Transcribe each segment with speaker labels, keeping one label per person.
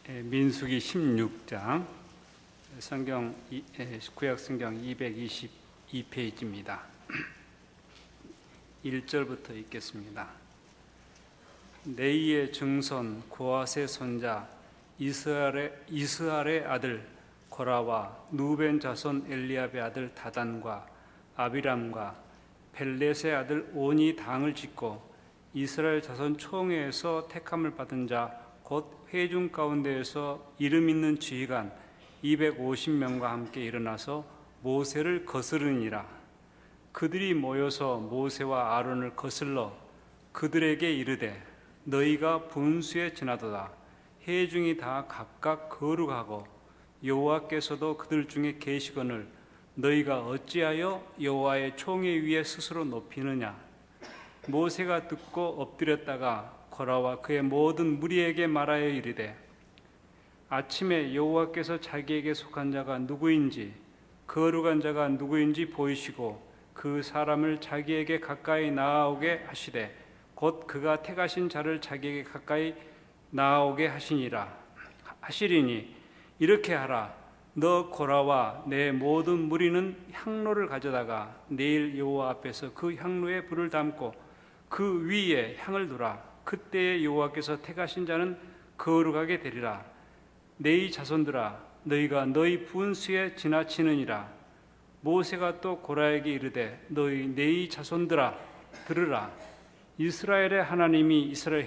Speaker 1: 민수기 16장 구약 성경 222페이지입니다. 1절부터 읽겠습니다. 네이의 증손 고아세 손자 이스할의 아들 고라와 누벤 자손 엘리압의 아들 다단과 아비람과 벨렛의 아들 온이 당을 짓고 이스라엘 자손 총회에서 택함을 받은 자 곧 회중 가운데에서 이름 있는 지휘관 250명과 함께 일어나서 모세를 거스르니라. 그들이 모여서 모세와 아론을 거슬러 그들에게 이르되 너희가 분수에 지나도다. 회중이 다 각각 거룩하고 여호와께서도 그들 중에 계시거늘 너희가 어찌하여 여호와의 총회 위에 스스로 높이느냐. 모세가 듣고 엎드렸다가 고라와 그의 모든 무리에게 말하여 이르되 아침에 여호와께서 자기에게 속한 자가 누구인지 거룩한 자가 누구인지 보이시고 그 사람을 자기에게 가까이 나아오게 하시되 곧 그가 택하신 자를 자기에게 가까이 나아오게 하시리니 이렇게 하라. 너 고라와 내 모든 무리는 향로를 가져다가 내일 여호와 앞에서 그 향로에 불을 담고 그 위에 향을 두라. 그때에 여호와께서 택하신 자는 거룩하게 되리라. 네이 자손들아 너희가 너희 분수에 지나치느니라. 모세가 또 고라에게 이르되 너희 네이 자손들아 들으라. 이스라엘의 하나님이 이스라엘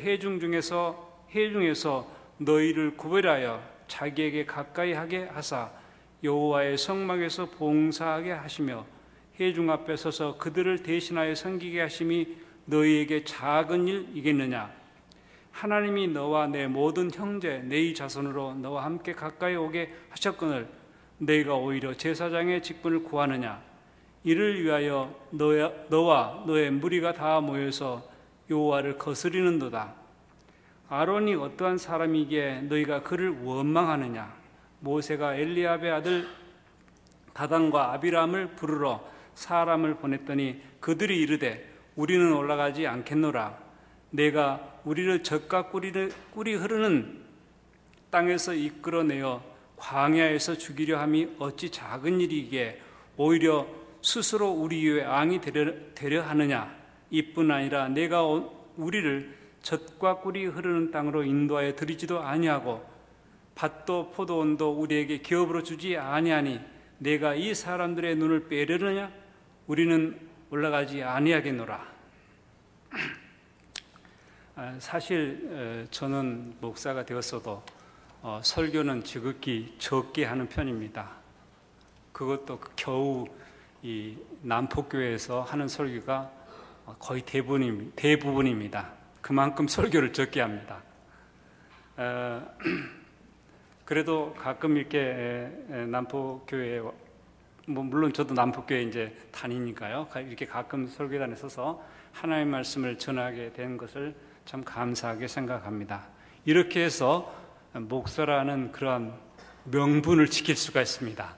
Speaker 1: 회중에서 너희를 구별하여 자기에게 가까이 하게 하사 여호와의 성막에서 봉사하게 하시며 회중 앞에 서서 그들을 대신하여 섬기게 하심이 너희에게 작은 일이겠느냐. 하나님이 너와 내 모든 형제 네이 자손으로 너와 함께 가까이 오게 하셨거늘 너희가 오히려 제사장의 직분을 구하느냐. 이를 위하여 너와 너의 무리가 다 모여서 여호와를 거스리는도다. 아론이 어떠한 사람이기에 너희가 그를 원망하느냐. 모세가 엘리압의 아들 다단과 아비람을 부르러 사람을 보냈더니 그들이 이르되 우리는 올라가지 않겠노라. 내가 우리를 젖과 꿀이 흐르는 땅에서 이끌어내어 광야에서 죽이려 함이 어찌 작은 일이기에 오히려 스스로 우리 위에 왕이 되려 하느냐. 이뿐 아니라 내가 우리를 젖과 꿀이 흐르는 땅으로 인도하여 드리지도 아니하고 밭도 포도원도 우리에게 기업으로 주지 아니하니 내가 이 사람들의 눈을 빼려느냐. 우리는 올라가지 아니하겠노라. 사실 저는 목사가 되었어도 설교는 지극히 적게 하는 편입니다. 그것도 겨우 이 남포교회에서 하는 설교가 거의 대부분입니다. 그만큼 설교를 적게 합니다. 그래도 가끔 이렇게 남포교회 물론 저도 남포교회 이제 다니니까요. 이렇게 가끔 설교단에 서서 하나님의 말씀을 전하게 된 것을 참 감사하게 생각합니다. 이렇게 해서 목사라는 그런 명분을 지킬 수가 있습니다.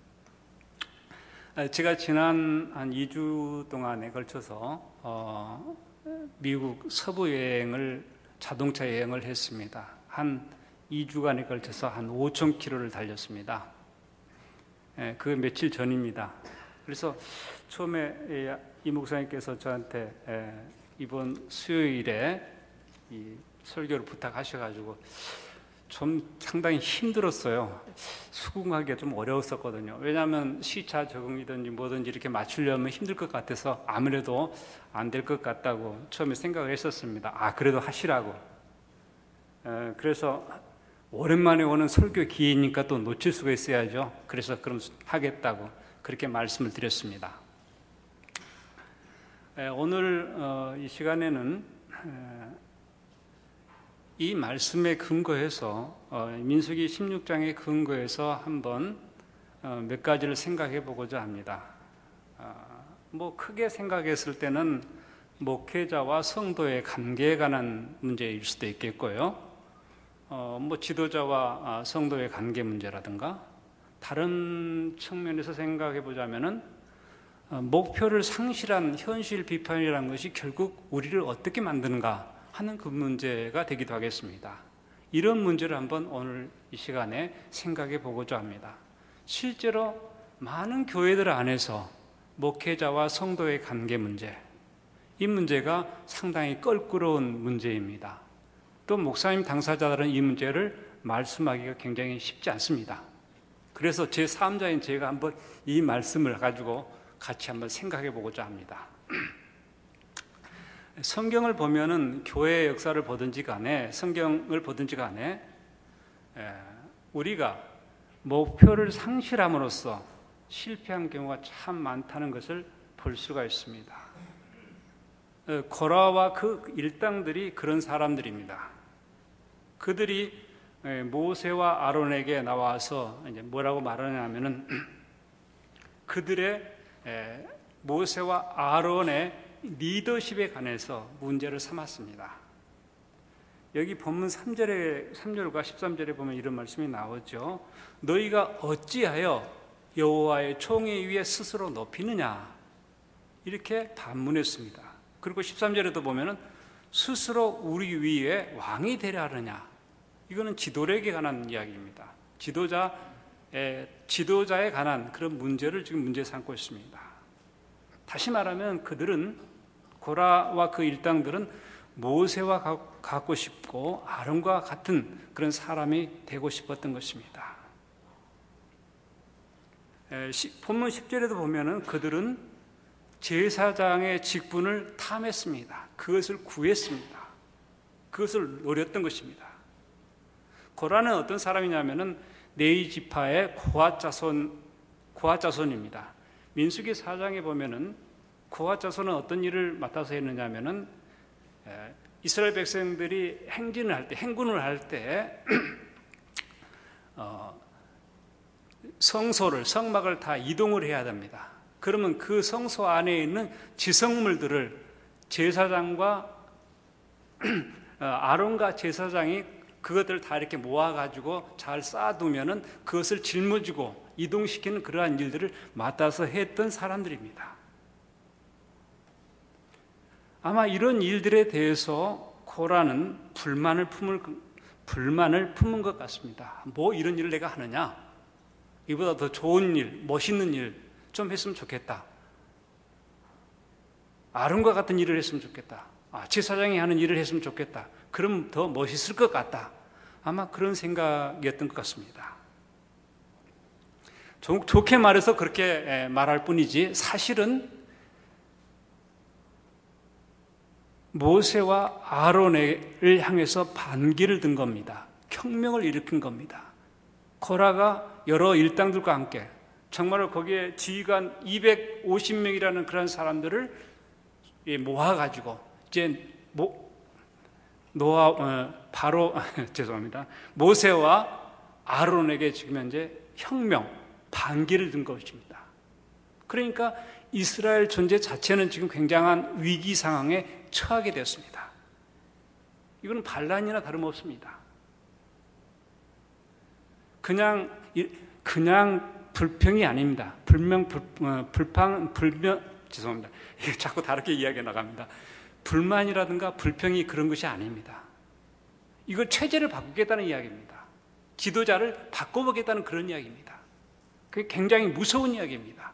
Speaker 1: 제가 지난 한 2주 동안에 걸쳐서 미국 서부 여행을 자동차 여행을 했습니다. 한 2주간에 걸쳐서 한 5,000km를 달렸습니다. 그 며칠 전입니다. 그래서 처음에 이 목사님께서 저한테 이번 수요일에 이 설교를 부탁하셔가지고 좀 상당히 힘들었어요. 수긍하기가 좀 어려웠었거든요. 왜냐하면 시차 적응이든지 뭐든지 이렇게 맞추려면 힘들 것 같아서 아무래도 안 될 것 같다고 처음에 생각을 했었습니다. 그래도 하시라고. 그래서 오랜만에 오는 설교 기회니까 또 놓칠 수가 있어야죠. 그래서 그럼 하겠다고 그렇게 말씀을 드렸습니다. 오늘 이 시간에는 이 말씀에 근거해서 민수기 16장에 근거해서 한번 몇 가지를 생각해 보고자 합니다. 크게 생각했을 때는 목회자와 성도의 관계에 관한 문제일 수도 있겠고요. 지도자와 성도의 관계 문제라든가 다른 측면에서 생각해 보자면은 목표를 상실한 현실 비판이라는 것이 결국 우리를 어떻게 만드는가 하는 그 문제가 되기도 하겠습니다. 이런 문제를 한번 오늘 이 시간에 생각해 보고자 합니다. 실제로 많은 교회들 안에서 목회자와 성도의 관계 문제, 이 문제가 상당히 껄끄러운 문제입니다. 또 목사님 당사자들은 이 문제를 말씀하기가 굉장히 쉽지 않습니다. 그래서 제 3자인 제가 한번 이 말씀을 가지고 같이 한번 생각해 보고자 합니다. 성경을 보면은 교회의 역사를 보든지 간에 성경을 보든지 간에 우리가 목표를 상실함으로써 실패한 경우가 참 많다는 것을 볼 수가 있습니다. 고라와 그 일당들이 그런 사람들입니다. 그들이 모세와 아론에게 나와서 이제 뭐라고 말하냐면은 그들의 모세와 아론의 리더십에 관해서 문제를 삼았습니다. 여기 본문 3절과 13절에 보면 이런 말씀이 나오죠. 너희가 어찌하여 여호와의 총회 위에 스스로 높이느냐, 이렇게 반문했습니다. 그리고 13절에도 보면은 스스로 우리 위에 왕이 되려 하느냐, 이거는 지도력에 관한 이야기입니다. 지도자에 관한 그런 문제를 지금 문제 삼고 있습니다. 다시 말하면 그들은, 고라와 그 일당들은 모세와 같고 싶고 아론과 같은 그런 사람이 되고 싶었던 것입니다. 본문 10절에도 보면은 그들은 제사장의 직분을 탐했습니다. 그것을 구했습니다. 그것을 노렸던 것입니다. 고라는 어떤 사람이냐면은 레위 지파의 고핫 자손입니다. 민수기 4장에 보면은 고핫 자손은 어떤 일을 맡아서 했느냐면은 이스라엘 백성들이 행군을 할 때 성막을 다 이동을 해야 됩니다. 그러면 그 성소 안에 있는 지성물들을 제사장과 아론과 제사장이 그것들을 다 이렇게 모아가지고 잘 쌓아두면은 그것을 짊어지고 이동시키는 그러한 일들을 맡아서 했던 사람들입니다. 아마 이런 일들에 대해서 고라는 불만을 품은 것 같습니다. 뭐 이런 일을 내가 하느냐? 이보다 더 좋은 일, 멋있는 일 좀 했으면 좋겠다. 아론과 같은 일을 했으면 좋겠다. 제사장이 하는 일을 했으면 좋겠다. 그럼 더 멋있을 것 같다. 아마 그런 생각이었던 것 같습니다. 좋게 말해서 그렇게 말할 뿐이지 사실은 모세와 아론을 향해서 반기를 든 겁니다. 혁명을 일으킨 겁니다. 고라가 여러 일당들과 함께 정말로 거기에 지휘관 250명이라는 그런 사람들을 모아가지고 이제 모세와 아론에게 지금 현재 혁명, 반기를 든 것입니다. 그러니까 이스라엘 존재 자체는 지금 굉장한 위기 상황에 처하게 되었습니다. 이거는 반란이나 다름없습니다. 그냥 불평이 아닙니다. 죄송합니다. 자꾸 다르게 이야기가 나갑니다. 불만이라든가 불평이 그런 것이 아닙니다. 이걸 체제를 바꾸겠다는 이야기입니다. 지도자를 바꿔보겠다는 그런 이야기입니다. 그게 굉장히 무서운 이야기입니다.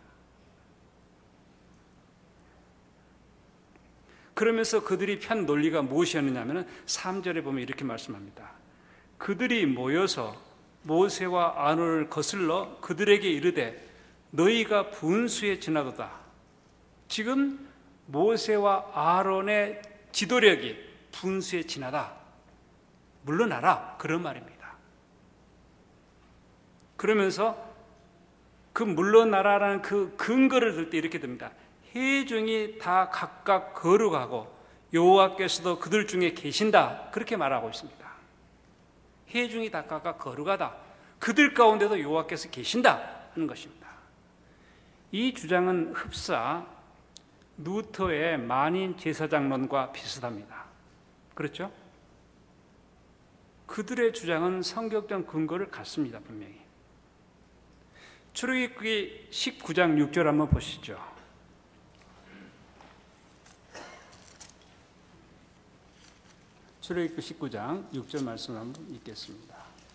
Speaker 1: 그러면서 그들이 편 논리가 무엇이었느냐면 3절에 보면 이렇게 말씀합니다. 그들이 모여서 모세와 아론을 거슬러 그들에게 이르되 너희가 분수에 지나도다. 지금 모세와 아론의 지도력이 분수에 지나다. 물러나라. 그런 말입니다. 그러면서 그 물러나라라는 그 근거를 들 때 이렇게 됩니다. 회중이 다 각각 거룩하고 여호와께서도 그들 중에 계신다. 그렇게 말하고 있습니다. 회중이 다 각각 거룩하다. 그들 가운데도 여호와께서 계신다 하는 것입니다. 이 주장은 흡사 루터의 만인 제사장론과 비슷합니다. 그렇죠? 그들의 주장은 성경적 근거를 갖습니다. 분명히. 출애굽기 19장 6절 한번 보시죠. 출애굽기 19장 6절 말씀을 한번 읽겠습니다.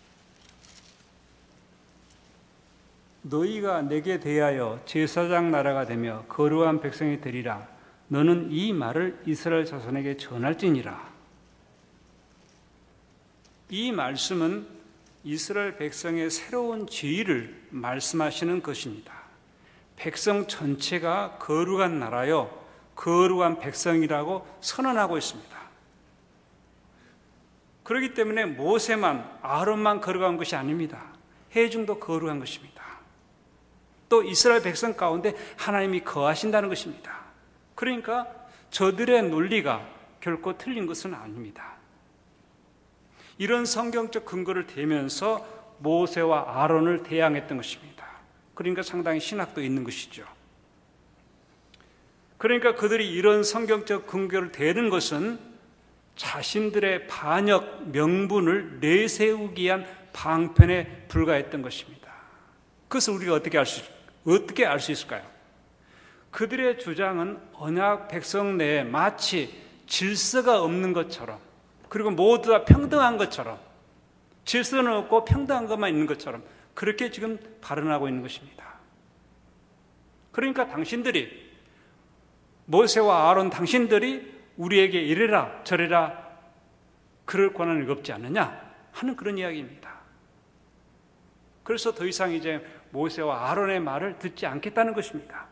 Speaker 1: 너희가 내게 대하여 제사장 나라가 되며 거룩한 백성이 되리라. 너는 이 말을 이스라엘 자손에게 전할지니라. 이 말씀은 이스라엘 백성의 새로운 지위를 말씀하시는 것입니다. 백성 전체가 거룩한 나라요, 거룩한 백성이라고 선언하고 있습니다. 그렇기 때문에 모세만, 아론만 거룩한 것이 아닙니다. 회중도 거룩한 것입니다. 또 이스라엘 백성 가운데 하나님이 거하신다는 것입니다. 그러니까 저들의 논리가 결코 틀린 것은 아닙니다. 이런 성경적 근거를 대면서 모세와 아론을 대항했던 것입니다. 그러니까 상당히 신학도 있는 것이죠. 그러니까 그들이 이런 성경적 근거를 대는 것은 자신들의 반역 명분을 내세우기 위한 방편에 불과했던 것입니다. 그것을 우리가 어떻게 알 수 있을까요? 그들의 주장은 언약 백성 내에 마치 질서가 없는 것처럼, 그리고 모두 다 평등한 것처럼, 질서는 없고 평등한 것만 있는 것처럼 그렇게 지금 발언하고 있는 것입니다. 그러니까 당신들이, 모세와 아론 당신들이 우리에게 이래라 저래라 그럴 권한이 없지 않느냐 하는 그런 이야기입니다. 그래서 더 이상 이제 모세와 아론의 말을 듣지 않겠다는 것입니다.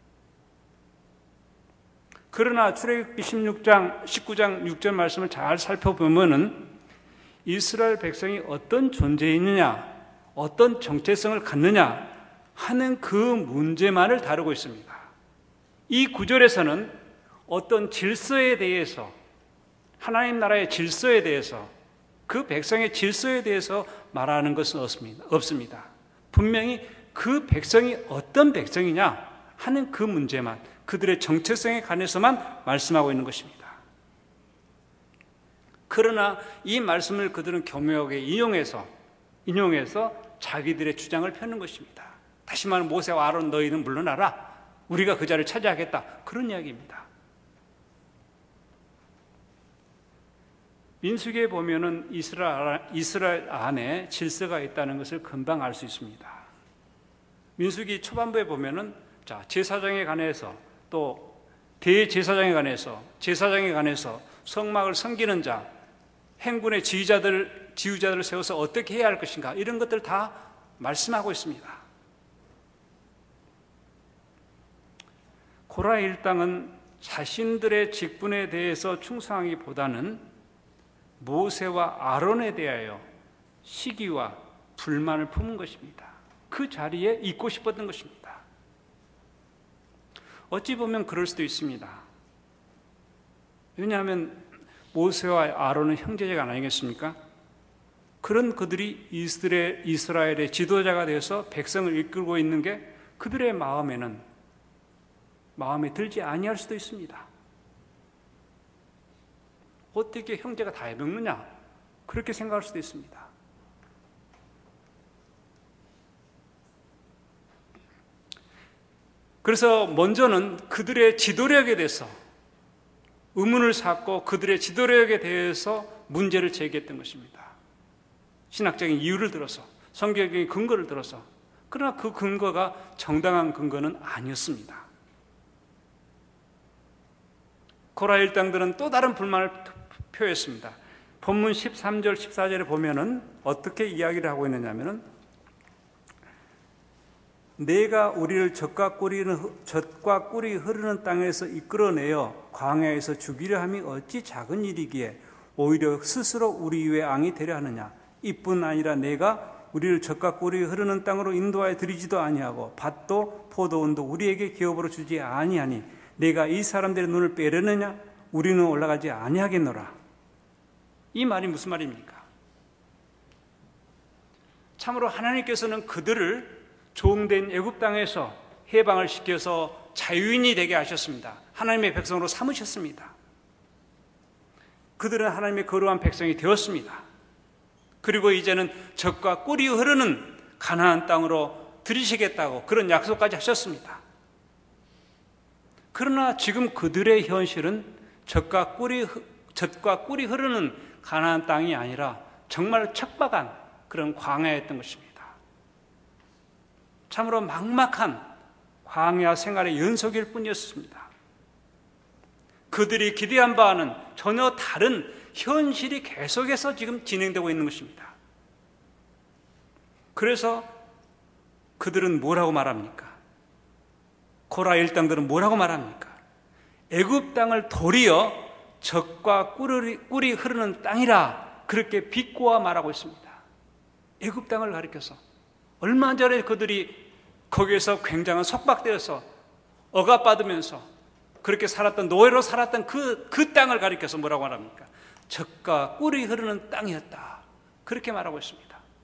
Speaker 1: 그러나 출애굽기 19장 6절 말씀을 잘 살펴보면은 이스라엘 백성이 어떤 존재이느냐, 어떤 정체성을 갖느냐 하는 그 문제만을 다루고 있습니다. 이 구절에서는 어떤 질서에 대해서, 하나님 나라의 질서에 대해서, 그 백성의 질서에 대해서 말하는 것은 없습니다. 분명히 그 백성이 어떤 백성이냐 하는 그 문제만, 그들의 정체성에 관해서만 말씀하고 있는 것입니다. 그러나 이 말씀을 그들은 교묘하게 인용해서 자기들의 주장을 펴는 것입니다. 다시 말하면 모세와 아론 너희는 물러나라, 우리가 그 자리를 차지하겠다, 그런 이야기입니다. 민수기에 보면은 이스라엘 안에 질서가 있다는 것을 금방 알 수 있습니다. 민수기 초반부에 보면은 제사장에 관해서, 또 대제사장에 관해서, 제사장에 관해서 성막을 섬기는 자, 행군의 지휘자들을 세워서 어떻게 해야 할 것인가, 이런 것들 다 말씀하고 있습니다. 고라 일당은 자신들의 직분에 대해서 충성하기보다는 모세와 아론에 대하여 시기와 불만을 품은 것입니다. 그 자리에 있고 싶었던 것입니다. 어찌 보면 그럴 수도 있습니다. 왜냐하면 모세와 아론은 형제자가 아니겠습니까? 그런 그들이 이스라엘의 지도자가 되어서 백성을 이끌고 있는 게 그들의 마음에 들지 아니할 수도 있습니다. 어떻게 형제가 다 해먹느냐, 그렇게 생각할 수도 있습니다. 그래서 먼저는 그들의 지도력에 대해서 의문을 삼고 그들의 지도력에 대해서 문제를 제기했던 것입니다. 신학적인 이유를 들어서, 성경적인 근거를 들어서. 그러나 그 근거가 정당한 근거는 아니었습니다. 고라 일당들은 또 다른 불만을 표했습니다. 본문 13절 14절에 보면은 어떻게 이야기를 하고 있느냐면은, 내가 우리를 젖과 꿀이 흐르는 땅에서 이끌어내어 광야에서 죽이려 함이 어찌 작은 일이기에 오히려 스스로 우리 위에 앙이 되려 하느냐. 이뿐 아니라 내가 우리를 젖과 꿀이 흐르는 땅으로 인도하여 드리지도 아니하고 밭도 포도원도 우리에게 기업으로 주지 아니하니 내가 이 사람들의 눈을 빼려느냐. 우리는 올라가지 아니하겠노라. 이 말이 무슨 말입니까? 참으로 하나님께서는 그들을 종된 애굽 땅에서 해방을 시켜서 자유인이 되게 하셨습니다. 하나님의 백성으로 삼으셨습니다. 그들은 하나님의 거룩한 백성이 되었습니다. 그리고 이제는 젖과 꿀이 흐르는 가나안 땅으로 들이시겠다고 그런 약속까지 하셨습니다. 그러나 지금 그들의 현실은 젖과 꿀이 흐르는 가나안 땅이 아니라 정말 척박한 그런 광야였던 것입니다. 참으로 막막한 광야 생활의 연속일 뿐이었습니다. 그들이 기대한 바와는 전혀 다른 현실이 계속해서 지금 진행되고 있는 것입니다. 그래서 그들은 뭐라고 말합니까? 고라 일당들은 뭐라고 말합니까? 애굽 땅을 도리어 젖과 꿀이 흐르는 땅이라 그렇게 비꼬아 말하고 있습니다. 애굽 땅을 가리켜서 얼마 전에 그들이 거기에서 굉장한 속박되어서 억압받으면서 그렇게 살았던, 노예로 살았던 그 땅을 가리켜서 뭐라고 말합니까? 젖과 꿀이 흐르는 땅이었다, 그렇게 말하고 있습니다.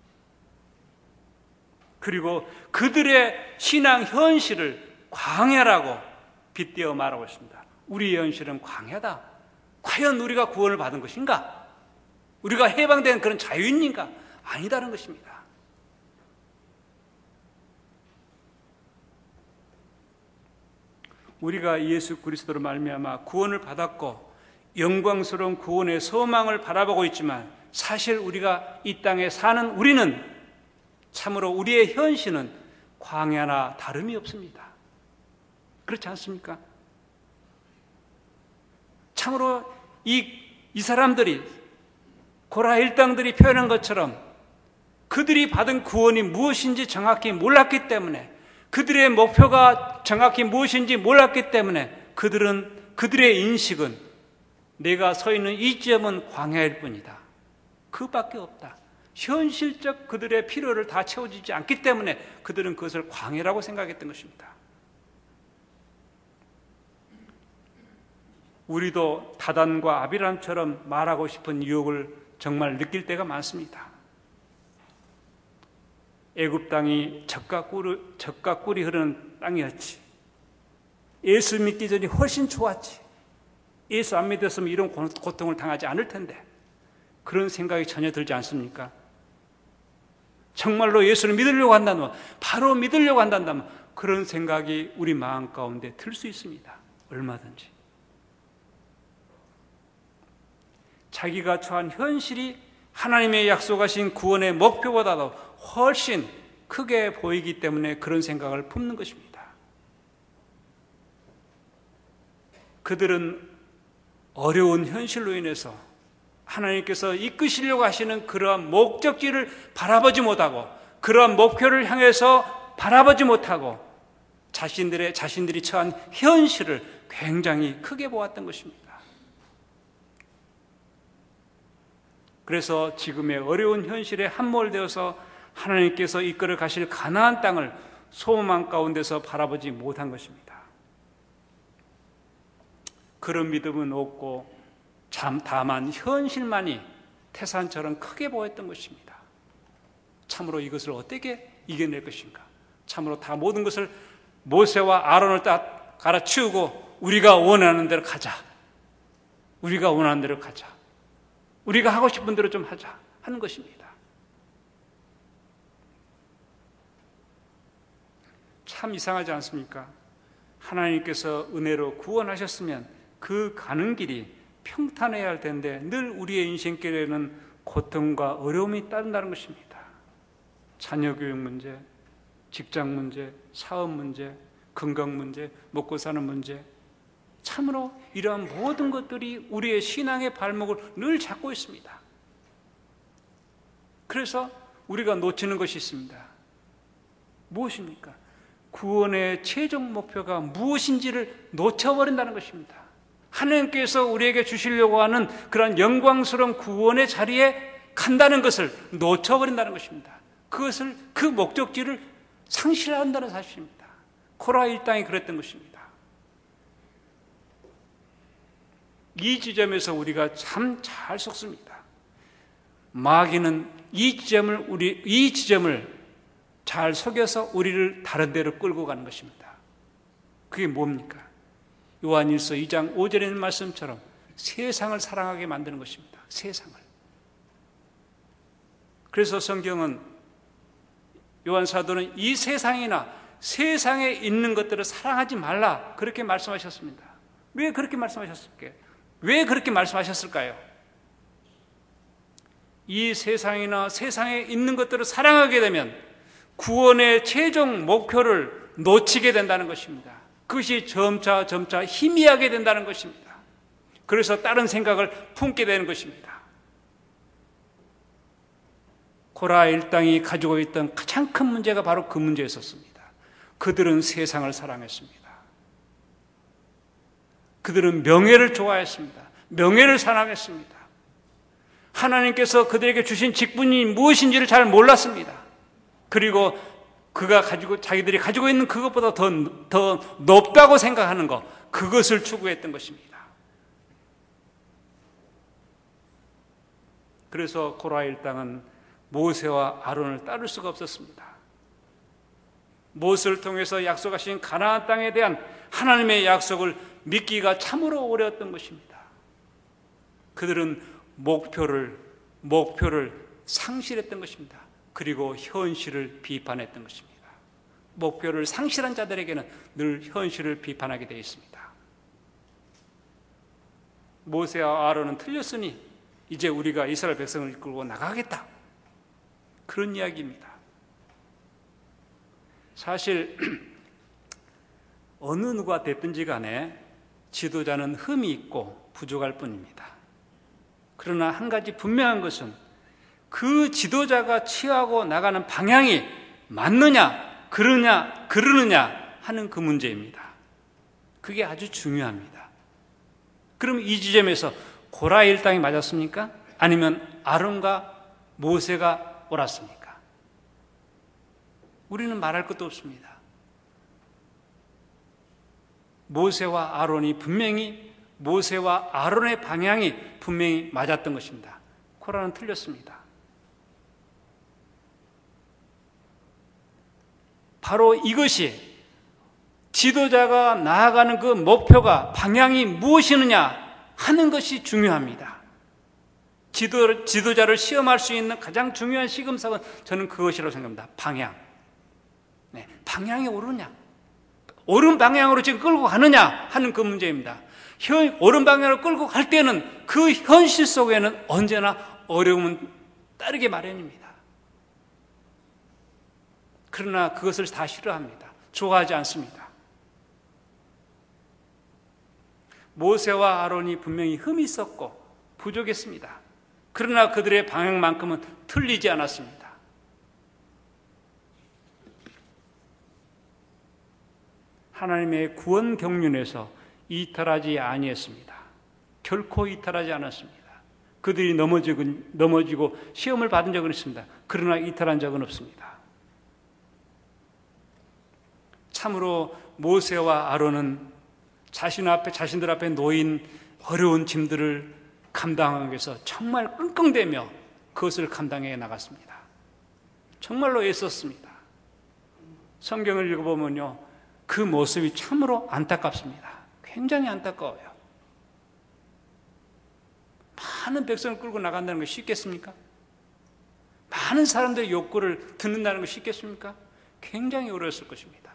Speaker 1: 그리고 그들의 신앙 현실을 광야라고 빗대어 말하고 있습니다. 우리의 현실은 광야다. 과연 우리가 구원을 받은 것인가? 우리가 해방된 그런 자유인인가? 아니다는 것입니다. 우리가 예수 그리스도로 말미암아 구원을 받았고 영광스러운 구원의 소망을 바라보고 있지만 사실 우리가 이 땅에 사는 우리는 참으로 우리의 현실은 광야나 다름이 없습니다. 그렇지 않습니까? 참으로 이 사람들이, 고라 일당들이 표현한 것처럼 그들이 받은 구원이 무엇인지 정확히 몰랐기 때문에, 그들의 목표가 정확히 무엇인지 몰랐기 때문에 그들의 인식은 내가 서 있는 이 지점은 광야일 뿐이다, 그밖에 없다. 현실적 그들의 필요를 다 채워지지 않기 때문에 그들은 그것을 광야라고 생각했던 것입니다. 우리도 다단과 아비람처럼 말하고 싶은 유혹을 정말 느낄 때가 많습니다. 애굽 땅이 젖과 꿀이 흐르는 땅이었지. 예수 믿기 전이 훨씬 좋았지. 예수 안 믿었으면 이런 고통을 당하지 않을 텐데. 그런 생각이 전혀 들지 않습니까? 정말로 예수를 믿으려고 한다면, 바로 믿으려고 한다면 그런 생각이 우리 마음 가운데 들 수 있습니다. 얼마든지. 자기가 처한 현실이 하나님의 약속하신 구원의 목표보다도 훨씬 크게 보이기 때문에 그런 생각을 품는 것입니다. 그들은 어려운 현실로 인해서 하나님께서 이끄시려고 하시는 그러한 목적지를 바라보지 못하고, 그러한 목표를 향해서 바라보지 못하고 자신들이 처한 현실을 굉장히 크게 보았던 것입니다. 그래서 지금의 어려운 현실에 함몰되어서 하나님께서 이끌어 가실 가나안 땅을 소망 가운데서 바라보지 못한 것입니다. 그런 믿음은 없고 다만 현실만이 태산처럼 크게 보였던 것입니다. 참으로 이것을 어떻게 이겨낼 것인가? 참으로 다 모든 것을 모세와 아론을 딱 갈아치우고 우리가 원하는 대로 가자. 우리가 원하는 대로 가자. 우리가 하고 싶은 대로 좀 하자 하는 것입니다. 참 이상하지 않습니까? 하나님께서 은혜로 구원하셨으면 그 가는 길이 평탄해야 할 텐데 늘 우리의 인생길에는 고통과 어려움이 따른다는 것입니다. 자녀 교육 문제, 직장 문제, 사업 문제, 건강 문제, 먹고 사는 문제, 참으로 이러한 모든 것들이 우리의 신앙의 발목을 늘 잡고 있습니다. 그래서 우리가 놓치는 것이 있습니다. 무엇입니까? 구원의 최종 목표가 무엇인지를 놓쳐버린다는 것입니다. 하나님께서 우리에게 주시려고 하는 그런 영광스러운 구원의 자리에 간다는 것을 놓쳐버린다는 것입니다. 그 목적지를 상실한다는 사실입니다. 코라 일당이 그랬던 것입니다. 이 지점에서 우리가 참 잘 속습니다. 마귀는 이 지점을 잘 속여서 우리를 다른 데로 끌고 가는 것입니다. 그게 뭡니까? 요한일서 2장 5절에 있는 말씀처럼 세상을 사랑하게 만드는 것입니다. 세상을. 그래서 성경은, 요한 사도는 이 세상이나 세상에 있는 것들을 사랑하지 말라 그렇게 말씀하셨습니다. 왜 그렇게 말씀하셨을까요? 이 세상이나 세상에 있는 것들을 사랑하게 되면 구원의 최종 목표를 놓치게 된다는 것입니다. 그것이 점차 희미하게 된다는 것입니다. 그래서 다른 생각을 품게 되는 것입니다. 고라 일당이 가지고 있던 가장 큰 문제가 바로 그 문제였었습니다. 그들은 세상을 사랑했습니다. 그들은 명예를 좋아했습니다. 명예를 사랑했습니다. 하나님께서 그들에게 주신 직분이 무엇인지를 잘 몰랐습니다. 그리고 자기들이 가지고 있는 그것보다 더 높다고 생각하는 것, 그것을 추구했던 것입니다. 그래서 고라 일당은 모세와 아론을 따를 수가 없었습니다. 모세를 통해서 약속하신 가나안 땅에 대한 하나님의 약속을 믿기가 참으로 어려웠던 것입니다. 그들은 목표를 상실했던 것입니다. 그리고 현실을 비판했던 것입니다. 목표를 상실한 자들에게는 늘 현실을 비판하게 되어 있습니다. 모세와 아론은 틀렸으니 이제 우리가 이스라엘 백성을 이끌고 나가겠다, 그런 이야기입니다. 사실 어느 누가 됐든지 간에 지도자는 흠이 있고 부족할 뿐입니다. 그러나 한 가지 분명한 것은 그 지도자가 취하고 나가는 방향이 맞느냐, 그러느냐 하는 그 문제입니다. 그게 아주 중요합니다. 그럼 이 지점에서 고라 일당이 맞았습니까? 아니면 아론과 모세가 옳았습니까? 우리는 말할 것도 없습니다. 모세와 아론의 방향이 분명히 맞았던 것입니다. 고라는 틀렸습니다. 바로 이것이 지도자가 나아가는 그 목표가, 방향이 무엇이느냐 하는 것이 중요합니다. 지도자를 시험할 수 있는 가장 중요한 시금석은 저는 그것이라고 생각합니다. 방향. 네, 방향이 옳으냐, 옳은 방향으로 지금 끌고 가느냐 하는 그 문제입니다. 옳은 방향으로 끌고 갈 때는 그 현실 속에는 언제나 어려움은 따르게 마련입니다. 그러나 그것을 다 싫어합니다. 좋아하지 않습니다. 모세와 아론이 분명히 흠이 있었고 부족했습니다. 그러나 그들의 방향만큼은 틀리지 않았습니다. 하나님의 구원 경륜에서 이탈하지 아니했습니다. 결코 이탈하지 않았습니다. 그들이 넘어지고 시험을 받은 적은 있습니다. 그러나 이탈한 적은 없습니다. 참으로 모세와 아론은 자신들 앞에 놓인 어려운 짐들을 감당하기 위해서 정말 끙끙대며 그것을 감당해 나갔습니다. 정말로 애썼습니다. 성경을 읽어보면요, 그 모습이 참으로 안타깝습니다. 굉장히 안타까워요. 많은 백성을 끌고 나간다는 것이 쉽겠습니까? 많은 사람들의 욕구를 듣는다는 것이 쉽겠습니까? 굉장히 어려웠을 것입니다.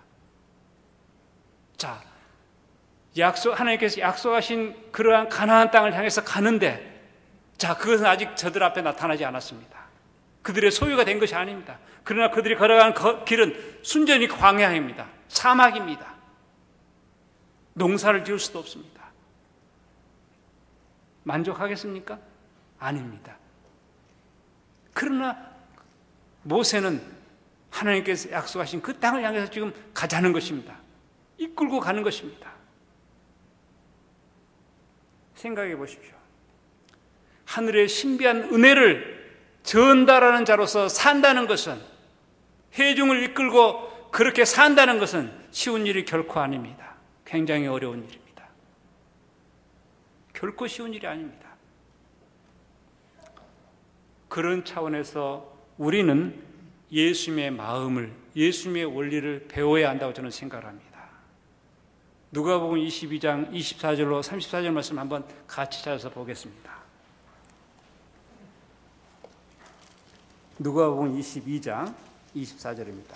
Speaker 1: 자, 하나님께서 약속하신 그러한 가나안 땅을 향해서 가는데, 자, 그것은 아직 저들 앞에 나타나지 않았습니다. 그들의 소유가 된 것이 아닙니다. 그러나 그들이 걸어가는 길은 순전히 광야입니다. 사막입니다. 농사를 지을 수도 없습니다. 만족하겠습니까? 아닙니다. 그러나 모세는 하나님께서 약속하신 그 땅을 향해서 지금 가자는 것입니다. 이끌고 가는 것입니다. 생각해 보십시오. 하늘의 신비한 은혜를 전달하는 자로서 산다는 것은, 회중을 이끌고 그렇게 산다는 것은 쉬운 일이 결코 아닙니다. 굉장히 어려운 일입니다. 결코 쉬운 일이 아닙니다. 그런 차원에서 우리는 예수님의 마음을, 예수님의 원리를 배워야 한다고 저는 생각을 합니다. 누가복음 22장 24절로 34절 말씀 한번 같이 찾아서 보겠습니다. 누가복음 22장 24절입니다.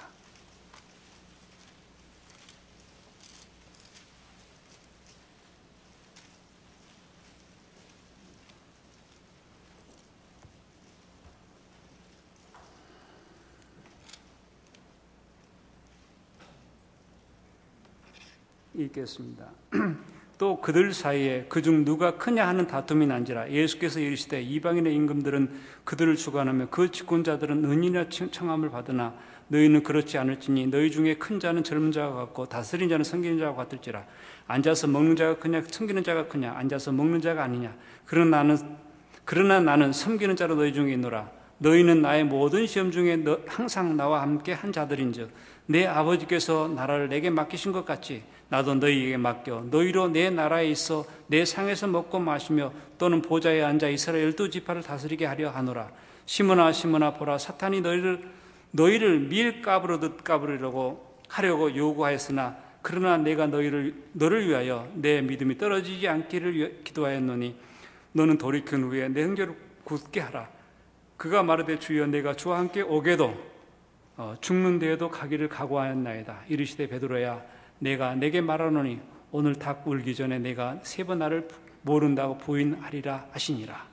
Speaker 1: 읽겠습니다. 또 그들 사이에 그중 누가 크냐 하는 다툼이 난지라. 예수께서 이르시되 이방인의 임금들은 그들을 주관하며 그 집권자들은 은이나 청함을 받으나 너희는 그렇지 않을지니 너희 중에 큰 자는 젊은 자와 같고 다스린 자는 섬기는 자와 같을지라. 앉아서 먹는 자가 크냐 섬기는 자가 크냐. 앉아서 먹는 자가 아니냐. 그러나 나는 섬기는 자로 너희 중에 있노라. 너희는 나의 모든 시험 중에 항상 나와 함께 한 자들인즉 내 아버지께서 나라를 내게 맡기신 것 같이 나도 너희에게 맡겨 너희로 내 나라에 있어 내 상에서 먹고 마시며 또는 보좌에 앉아 이스라엘 12지파를 다스리게 하려 하노라. 시므나 보라, 사탄이 너희를 밀가부로 듣가부르려고 하려고 요구하였으나 그러나 내가 너를 위하여 내 믿음이 떨어지지 않기를 기도하였노니 너는 돌이킨 후에 내 형제를 굳게 하라. 그가 말하되 주여 내가 주와 함께 오게도 죽는 데에도 가기를 각오하였나이다. 이르시되 베드로야 내가 내게 말하노니 오늘 닭 울기 전에 내가 3번 나를 모른다고 부인하리라 하시니라.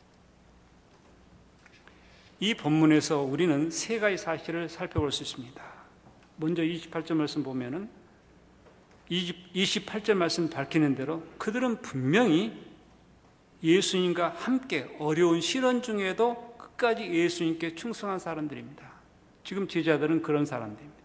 Speaker 1: 이 본문에서 우리는 3가지 사실을 살펴볼 수 있습니다. 먼저 28절 말씀 보면은 28절 말씀 밝히는 대로 그들은 분명히 예수님과 함께 어려운 시련 중에도 끝까지 예수님께 충성한 사람들입니다. 지금 제자들은 그런 사람들입니다.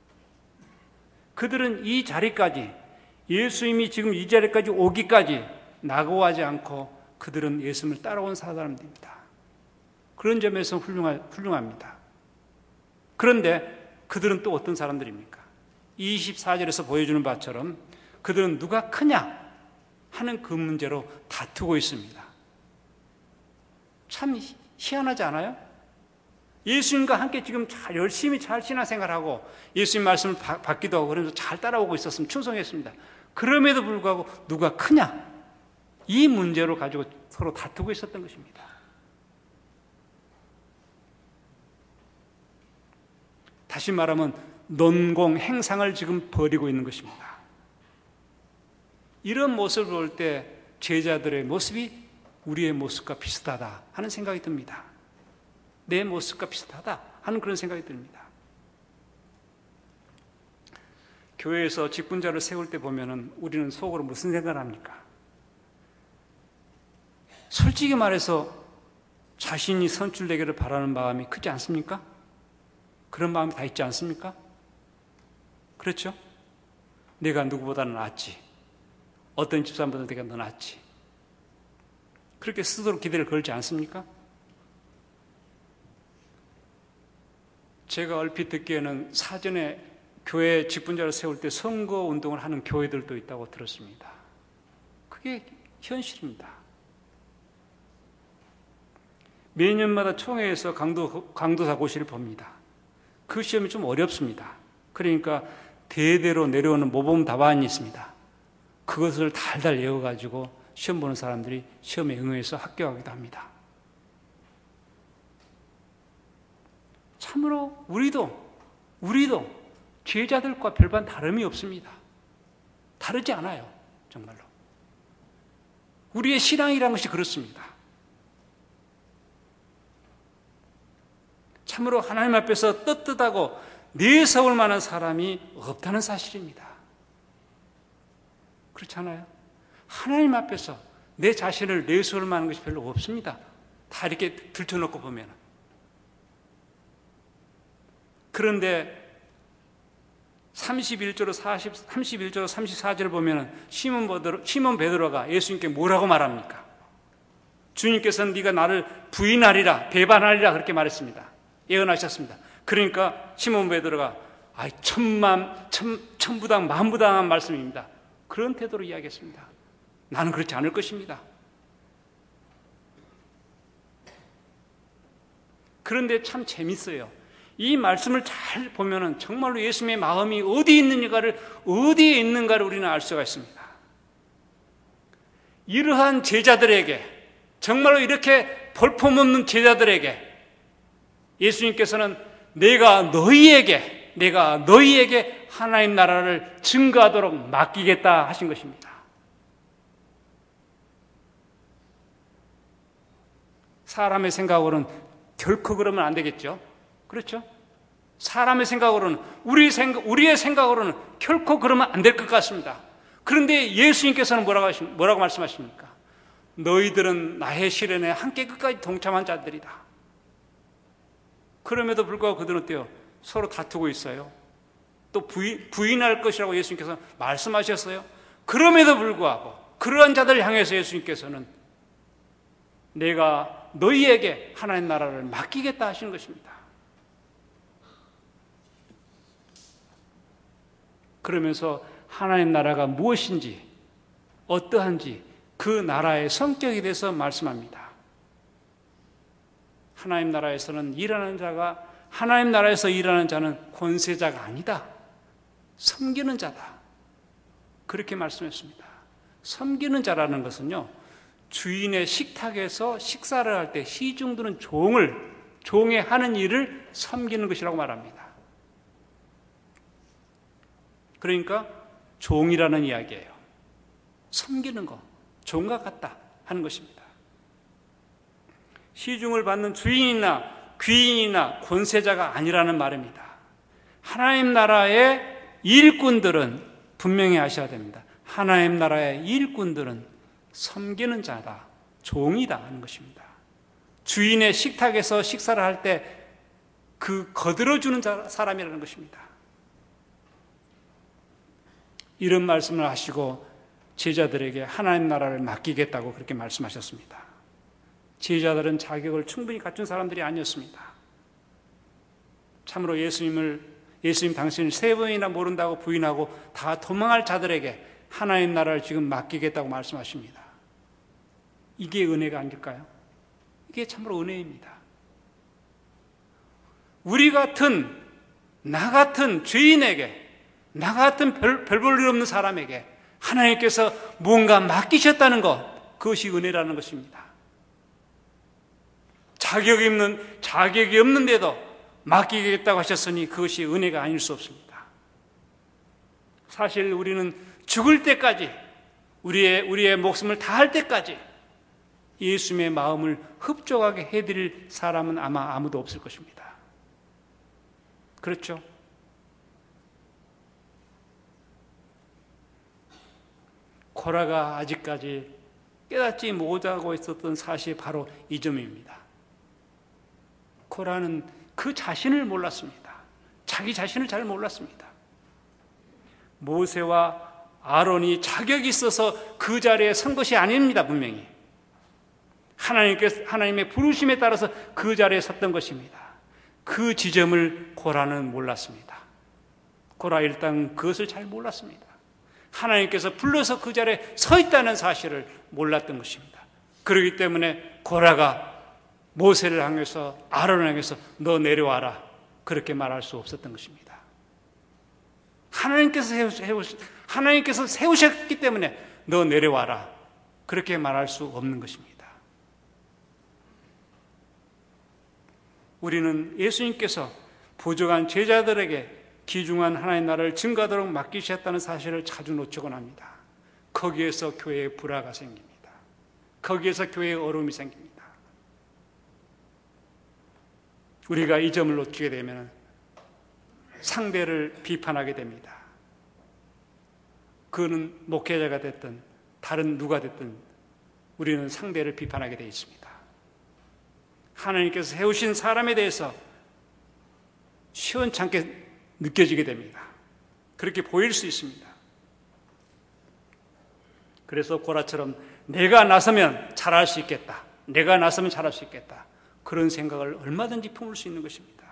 Speaker 1: 그들은 이 자리까지, 예수님이 지금 이 자리까지 오기까지 낙오하지 않고 그들은 예수님을 따라온 사람들입니다. 그런 점에서 훌륭합니다. 그런데 그들은 또 어떤 사람들입니까? 24절에서 보여주는 바처럼 그들은 누가 크냐 하는 그 문제로 다투고 있습니다. 참 희한하지 않아요? 예수님과 함께 지금 열심히 잘 신앙생활하고 예수님 말씀을 받기도 하고 그러면서 잘 따라오고 있었으면 충성했습니다. 그럼에도 불구하고 누가 크냐? 이 문제로 가지고 서로 다투고 있었던 것입니다. 다시 말하면 논공, 행상을 지금 벌이고 있는 것입니다. 이런 모습을 볼 때 제자들의 모습이 우리의 모습과 비슷하다 하는 생각이 듭니다. 내 모습과 비슷하다 하는 그런 생각이 듭니다. 교회에서 직분자를 세울 때 보면은 우리는 속으로 무슨 생각을 합니까? 솔직히 말해서 자신이 선출되기를 바라는 마음이 크지 않습니까? 그런 마음이 다 있지 않습니까? 그렇죠? 내가 누구보다는 낫지. 어떤 집사람보다 내가 더 낫지. 그렇게 스스로 기대를 걸지 않습니까? 제가 얼핏 듣기에는 사전에 교회 직분자를 세울 때 선거 운동을 하는 교회들도 있다고 들었습니다. 그게 현실입니다. 매년마다 총회에서 강도사 고시를 봅니다. 그 시험이 좀 어렵습니다. 그러니까 대대로 내려오는 모범 답안이 있습니다. 그것을 달달 외워가지고 시험 보는 사람들이 시험에 응해서 합격하기도 합니다. 참으로 우리도 제자들과 별반 다름이 없습니다. 다르지 않아요. 정말로. 우리의 신앙이라는 것이 그렇습니다. 참으로 하나님 앞에서 떳떳하고 내세울 만한 사람이 없다는 사실입니다. 그렇지 않아요? 하나님 앞에서 내 자신을 내세울 만한 것이 별로 없습니다. 다 이렇게 들춰놓고 보면. 그런데 31절 34절을 보면 시몬 베드로가 예수님께 뭐라고 말합니까? 주님께서는 네가 나를 부인하리라, 배반하리라 그렇게 말했습니다. 예언하셨습니다. 그러니까 시몬 베드로가 천부당 만부당한 말씀입니다. 그런 태도로 이야기했습니다. 나는 그렇지 않을 것입니다. 그런데 참 재밌어요. 이 말씀을 잘 보면은 정말로 예수님의 마음이 어디에 있는가를 우리는 알 수가 있습니다. 이러한 제자들에게, 정말로 이렇게 볼품없는 제자들에게 예수님께서는 내가 너희에게 하나님 나라를 증거하도록 맡기겠다 하신 것입니다. 사람의 생각으로는 결코 그러면 안 되겠죠. 그렇죠? 사람의 생각으로는, 우리의 생각으로는 결코 그러면 안 될 것 같습니다. 그런데 예수님께서는 뭐라고 말씀하십니까? 너희들은 나의 시련에 함께 끝까지 동참한 자들이다. 그럼에도 불구하고 그들은 어때요? 서로 다투고 있어요. 또 부인할 것이라고 예수님께서 말씀하셨어요. 그럼에도 불구하고 그러한 자들 향해서 예수님께서는 내가 너희에게 하나님 나라를 맡기겠다 하시는 것입니다. 그러면서 하나님 나라가 무엇인지 어떠한지 그 나라의 성격에 대해서 말씀합니다. 하나님 나라에서는 하나님 나라에서 일하는 자는 권세자가 아니다. 섬기는 자다. 그렇게 말씀했습니다. 섬기는 자라는 것은요, 주인의 식탁에서 식사를 할 때 시중드는 종의 하는 일을 섬기는 것이라고 말합니다. 그러니까 종이라는 이야기예요. 섬기는 것, 종과 같다 하는 것입니다. 시중을 받는 주인이나 귀인이나 권세자가 아니라는 말입니다. 하나님 나라의 일꾼들은 분명히 아셔야 됩니다. 하나님 나라의 일꾼들은 섬기는 자다, 종이다 하는 것입니다. 주인의 식탁에서 식사를 할 때 거들어주는 사람이라는 것입니다. 이런 말씀을 하시고 제자들에게 하나님 나라를 맡기겠다고 그렇게 말씀하셨습니다. 제자들은 자격을 충분히 갖춘 사람들이 아니었습니다. 참으로 예수님 당신을 3번이나 모른다고 부인하고 다 도망할 자들에게 하나님 나라를 지금 맡기겠다고 말씀하십니다. 이게 은혜가 아닐까요? 이게 참으로 은혜입니다. 나 같은 죄인에게, 나 같은 별 볼 일 없는 사람에게 하나님께서 뭔가 맡기셨다는 것, 그것이 은혜라는 것입니다. 자격이 없는데도 맡기겠다고 하셨으니 그것이 은혜가 아닐 수 없습니다. 사실 우리는 죽을 때까지, 우리의 목숨을 다할 때까지 예수님의 마음을 흡족하게 해드릴 사람은 아마 아무도 없을 것입니다. 그렇죠? 코라가 아직까지 깨닫지 못하고 있었던 사실이 바로 이 점입니다. 코라는 그 자신을 몰랐습니다. 자기 자신을 잘 몰랐습니다. 모세와 아론이 자격이 있어서 그 자리에 선 것이 아닙니다. 분명히 하나님의 부르심에 따라서 그 자리에 섰던 것입니다. 그 지점을 코라는 몰랐습니다. 코라 일단 그것을 잘 몰랐습니다. 하나님께서 불러서 그 자리에 서 있다는 사실을 몰랐던 것입니다. 그렇기 때문에 코라가 모세를 향해서, 아론을 향해서 너 내려와라 그렇게 말할 수 없었던 것입니다. 하나님께서 세우셨기 때문에 너 내려와라 그렇게 말할 수 없는 것입니다. 우리는 예수님께서 부족한 제자들에게 귀중한 하나님 나라를 증거하도록 맡기셨다는 사실을 자주 놓치곤 합니다. 거기에서 교회의 불화가 생깁니다. 거기에서 교회의 어려움이 생깁니다. 우리가 이 점을 놓치게 되면 상대를 비판하게 됩니다. 그는 목회자가 됐든 다른 누가 됐든 우리는 상대를 비판하게 되어 있습니다. 하나님께서 세우신 사람에 대해서 시원찮게 느껴지게 됩니다. 그렇게 보일 수 있습니다. 그래서 고라처럼 내가 나서면 잘할 수 있겠다. 내가 나서면 잘할 수 있겠다. 그런 생각을 얼마든지 품을 수 있는 것입니다.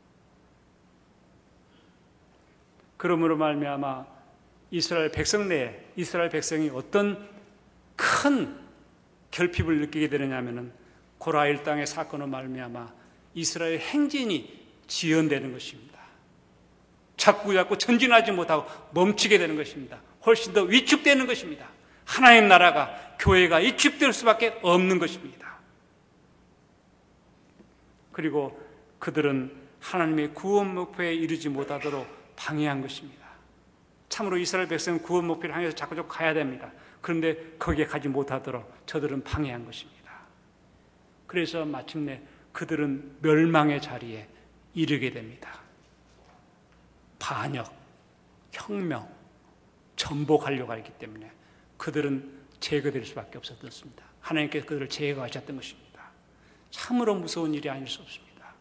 Speaker 1: 그러므로 말미암아 이스라엘 백성 내에 이스라엘 백성이 어떤 큰 결핍을 느끼게 되느냐면은 고라 일당의 사건으로 말미암아 이스라엘 행진이 지연되는 것입니다. 자꾸 전진하지 못하고 멈추게 되는 것입니다. 훨씬 더 위축되는 것입니다. 하나님 나라가, 교회가 위축될 수밖에 없는 것입니다. 그리고 그들은 하나님의 구원 목표에 이르지 못하도록 방해한 것입니다. 참으로 이스라엘 백성은 구원 목표를 향해서 자꾸 가야 됩니다. 그런데 거기에 가지 못하도록 저들은 방해한 것입니다. 그래서 마침내 그들은 멸망의 자리에 이르게 됩니다. 반역, 혁명, 전복하려고 하기 때문에 그들은 제거될 수밖에 없었습니다. 하나님께서 그들을 제거하셨던 것입니다. 참으로 무서운 일이 아닐 수 없습니다.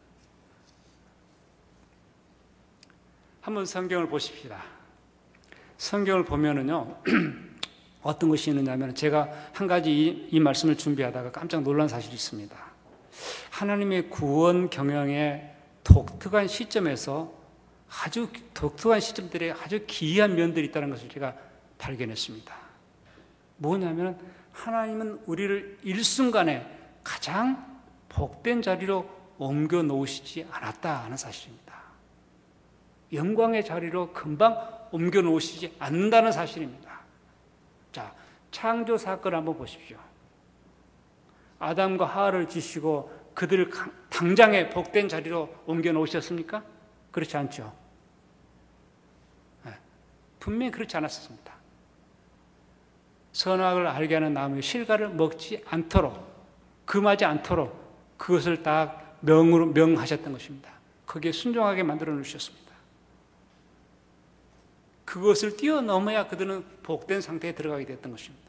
Speaker 1: 한번 성경을 보십시다. 성경을 보면은요, 어떤 것이 있느냐면, 제가 한 가지 이 말씀을 준비하다가 깜짝 놀란 사실이 있습니다. 하나님의 구원 경영의 독특한 시점에서 아주 독특한 시점들에 아주 기이한 면들이 있다는 것을 제가 발견했습니다. 뭐냐면, 하나님은 우리를 일순간에 가장 복된 자리로 옮겨 놓으시지 않았다 하는 사실입니다. 영광의 자리로 금방 옮겨 놓으시지 않는다는 사실입니다. 자, 창조 사건 한번 보십시오. 아담과 하와를 지시고 그들을 당장에 복된 자리로 옮겨 놓으셨습니까? 그렇지 않죠. 분명히 그렇지 않았습니다. 선악을 알게 하는 나무의 실과를 먹지 않도록, 금하지 않도록 그것을 딱 명하셨던 것입니다. 거기에 순종하게 만들어 놓으셨습니다. 그것을 뛰어넘어야 그들은 복된 상태에 들어가게 됐던 것입니다.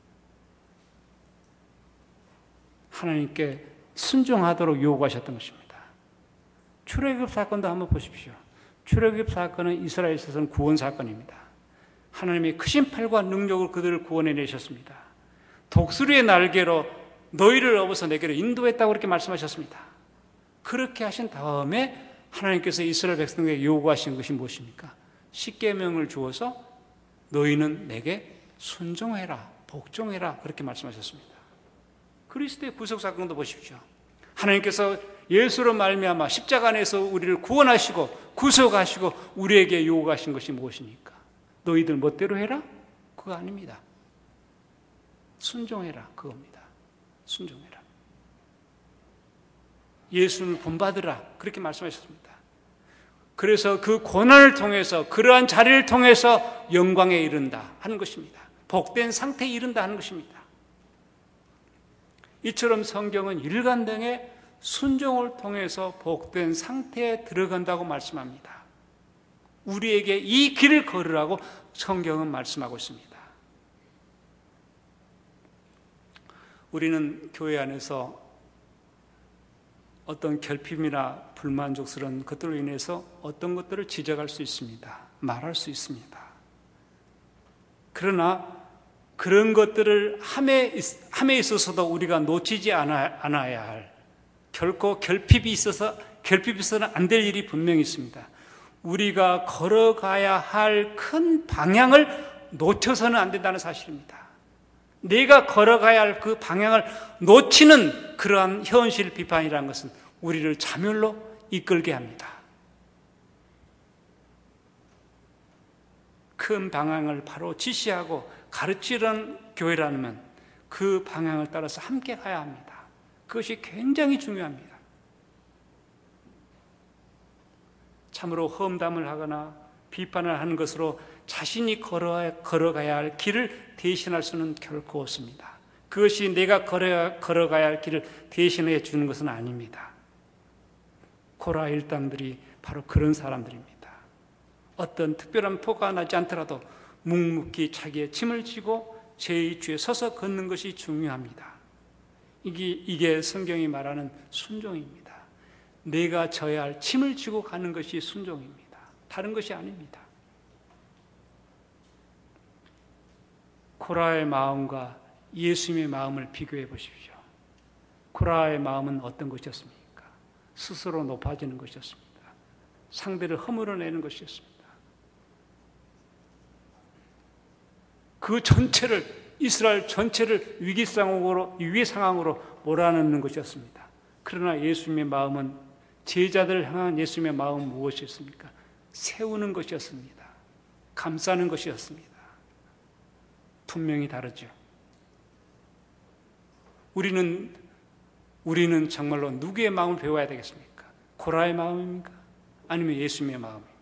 Speaker 1: 하나님께 순종하도록 요구하셨던 것입니다. 출애굽 사건도 한번 보십시오. 출애굽 사건은 이스라엘에 있어서는 구원 사건입니다. 하나님의 크신 팔과 능력으로 그들을 구원해내셨습니다. 독수리의 날개로 너희를 업어서 내게로 인도했다고 그렇게 말씀하셨습니다. 그렇게 하신 다음에 하나님께서 이스라엘 백성에게 요구하신 것이 무엇입니까? 십계명을 주어서 너희는 내게 순종해라, 복종해라, 그렇게 말씀하셨습니다. 그리스도의 구속 사건도 보십시오. 하나님께서 예수로 말미암아 십자가 안에서 우리를 구원하시고 구속하시고 우리에게 요구하신 것이 무엇입니까? 너희들 멋대로 해라? 그거 아닙니다. 순종해라, 그겁니다. 순종해라. 예수를 본받으라, 그렇게 말씀하셨습니다. 그래서 그 고난을 통해서, 그러한 자리를 통해서 영광에 이른다 하는 것입니다. 복된 상태에 이른다 하는 것입니다. 이처럼 성경은 일관되게 순종을 통해서 복된 상태에 들어간다고 말씀합니다. 우리에게 이 길을 걸으라고 성경은 말씀하고 있습니다. 우리는 교회 안에서 어떤 결핍이나 불만족스러운 것들로 인해서 어떤 것들을 지적할 수 있습니다. 말할 수 있습니다. 그러나 그런 것들을 함에 있어서도 우리가 놓치지 않아야 할, 결코 결핍이 있어서는 안 될 일이 분명히 있습니다. 우리가 걸어가야 할 큰 방향을 놓쳐서는 안 된다는 사실입니다. 내가 걸어가야 할 그 방향을 놓치는 그러한 현실 비판이라는 것은 우리를 자멸로 이끌게 합니다. 큰 방향을 바로 지시하고 가르치는 교회라면 그 방향을 따라서 함께 가야 합니다. 그것이 굉장히 중요합니다. 참으로 험담을 하거나 비판을 하는 것으로 자신이 걸어가야 할 길을 대신할 수는 결코 없습니다. 그것이 내가 걸어가야 할 길을 대신해 주는 것은 아닙니다. 코라 일당들이 바로 그런 사람들입니다. 어떤 특별한 포가 나지 않더라도 묵묵히 자기의 짐을 지고 제 주에 서서 걷는 것이 중요합니다. 이게 성경이 말하는 순종입니다. 내가 져야 할 짐을 지고 가는 것이 순종입니다. 다른 것이 아닙니다. 코라의 마음과 예수님의 마음을 비교해 보십시오. 코라의 마음은 어떤 것이었습니까? 스스로 높아지는 것이었습니다. 상대를 허물어내는 것이었습니다. 그 전체를, 이스라엘 전체를 위기 상황으로 몰아넣는 것이었습니다. 그러나 예수님의 마음은, 제자들을 향한 예수님의 마음은 무엇이었습니까? 세우는 것이었습니다. 감싸는 것이었습니다. 분명히 다르죠. 우리는 정말로 누구의 마음을 배워야 되겠습니까? 코라의 마음입니까? 아니면 예수님의 마음입니까?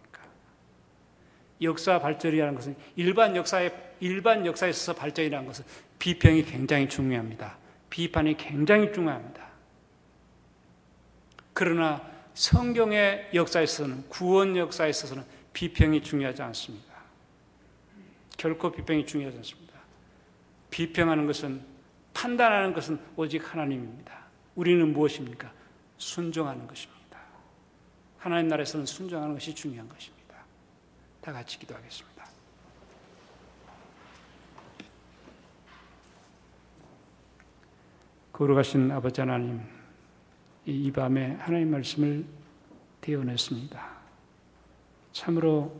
Speaker 1: 역사 발전이라는 것은 일반 역사에 있어서 발전이라는 것은 비평이 굉장히 중요합니다. 비판이 굉장히 중요합니다. 그러나 성경의 역사에 있어서는, 구원 역사에 있어서는 비평이 중요하지 않습니다. 결코 비평이 중요하지 않습니다. 비평하는 것은, 판단하는 것은 오직 하나님입니다. 우리는 무엇입니까? 순종하는 것입니다. 하나님 나라에서는 순종하는 것이 중요한 것입니다. 다 같이 기도하겠습니다. 거룩하신 아버지 하나님, 이 밤에 하나님 말씀을 대언했습니다. 참으로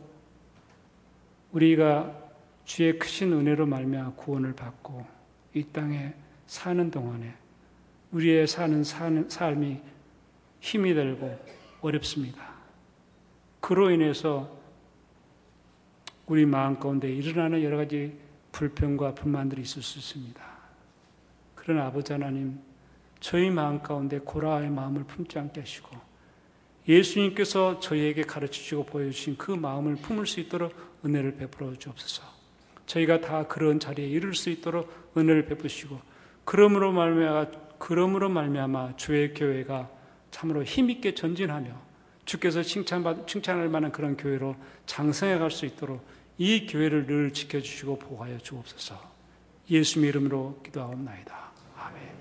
Speaker 1: 우리가 주의 크신 은혜로 말미암아 구원을 받고 이 땅에 사는 동안에 우리의 사는 삶이 힘이 들고 어렵습니다. 그로 인해서 우리 마음 가운데 일어나는 여러 가지 불평과 불만들이 있을 수 있습니다. 그러나 아버지 하나님, 저희 마음 가운데 고라의 마음을 품지 않게 하시고 예수님께서 저희에게 가르치시고 보여주신 그 마음을 품을 수 있도록 은혜를 베풀어 주옵소서. 저희가 다 그런 자리에 이를 수 있도록 은혜를 베푸시고 그러므로 말미암아 주의 교회가 참으로 힘있게 전진하며 주께서 칭찬할 만한 그런 교회로 장성해 갈 수 있도록 이 교회를 늘 지켜주시고 보호하여 주옵소서. 예수님의 이름으로 기도하옵나이다. 아멘.